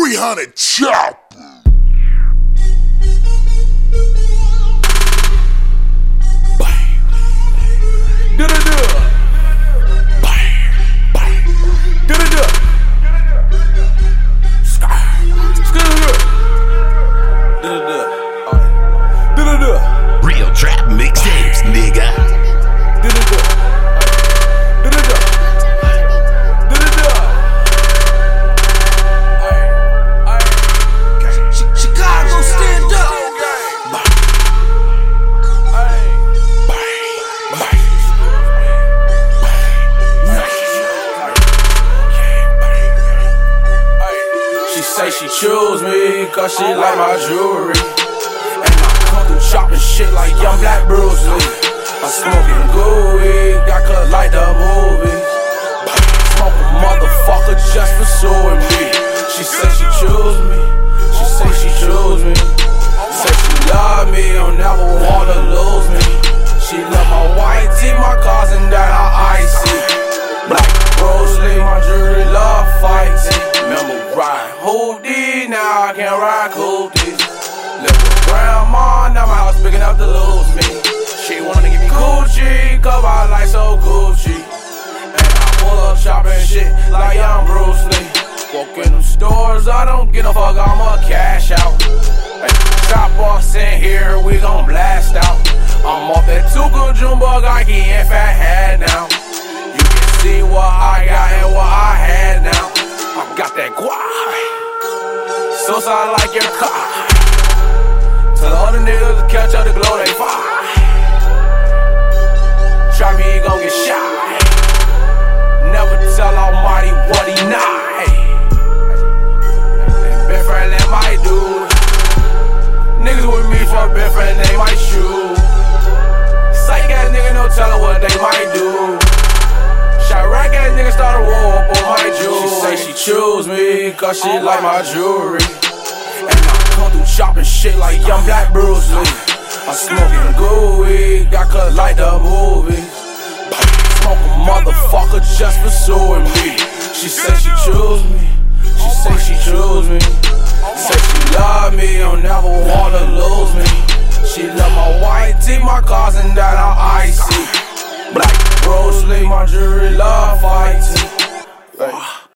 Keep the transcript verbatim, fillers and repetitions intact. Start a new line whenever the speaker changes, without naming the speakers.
three hundred chopper.
Real trap mixtapes, nigga.
Chicago, stand up.
She say she choose me cause she like my jewelry. Chopping shit like young black Bruce Lee. I'm smoking good weed, got cut like the movie. Smoke a motherfucker just pursuing me. She say she choose me, she say she choose me. Say she love me, don't never wanna lose me. She love my white tee, my cars and that I icy. Black Bruce Lee, my jewelry love fighting. Remember ride hoodie, now I can't ride hoodies. Grandma, now my house big enough to lose me. She wanna give me Gucci, cause my life so Gucci. And I pull up shopping shit like young Bruce Lee. Walk in them stores, I don't give a fuck, I'ma cash out. Hey, shop boss in here, we gon' blast out. I'm off that Tuka Jumbo, got key and fat head now. You can see what I got and what I had now. I got that guap, so sound like your car. Tell all the niggas to catch up the glow, they fire. Try me, he gon' get shot. Never tell Almighty what he not. And been friend, they might do. Niggas with me for been friend, they might shoot. Psych ass nigga, no tellin' what they might do. Chirac ass nigga start a war up on my jewelry. She say she choose me cause she like my jewelry. Chopping shit like young black Bruce Lee. I'm smoking good weed, got cut like the movie. Smoke a motherfucker just pursuing me. She say she choose me, she say she choose me. Say she love me, don't never wanna lose me. She love my white tee, my cars and that I icy. Black Bruce Lee, my jewelry love fighting.